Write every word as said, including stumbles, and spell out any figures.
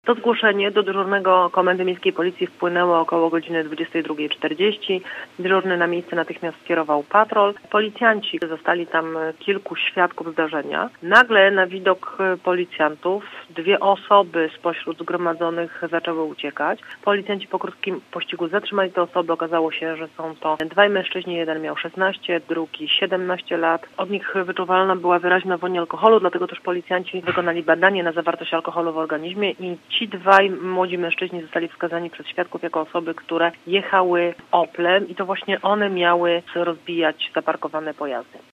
To zgłoszenie do dyżurnego Komendy Miejskiej Policji wpłynęło około godziny dwudziestej drugiej czterdzieści. Dyżurny na miejsce natychmiast skierował patrol. Policjanci zostali tam kilku świadków zdarzenia. Nagle na widok policjantów dwie osoby spośród zgromadzonych zaczęły uciekać. Policjanci po krótkim pościgu zatrzymali te osoby. Okazało się, że są to dwaj mężczyźni. Jeden miał szesnaście, drugi siedemnaście lat. Od nich wyczuwalna była wyraźna woń alkoholu, dlatego też policjanci wykonali badanie na zawartość alkoholu w organizmie i ci dwaj młodzi mężczyźni zostali wskazani przez świadków jako osoby, które jechały Oplem i to właśnie one miały rozbijać zaparkowane pojazdy.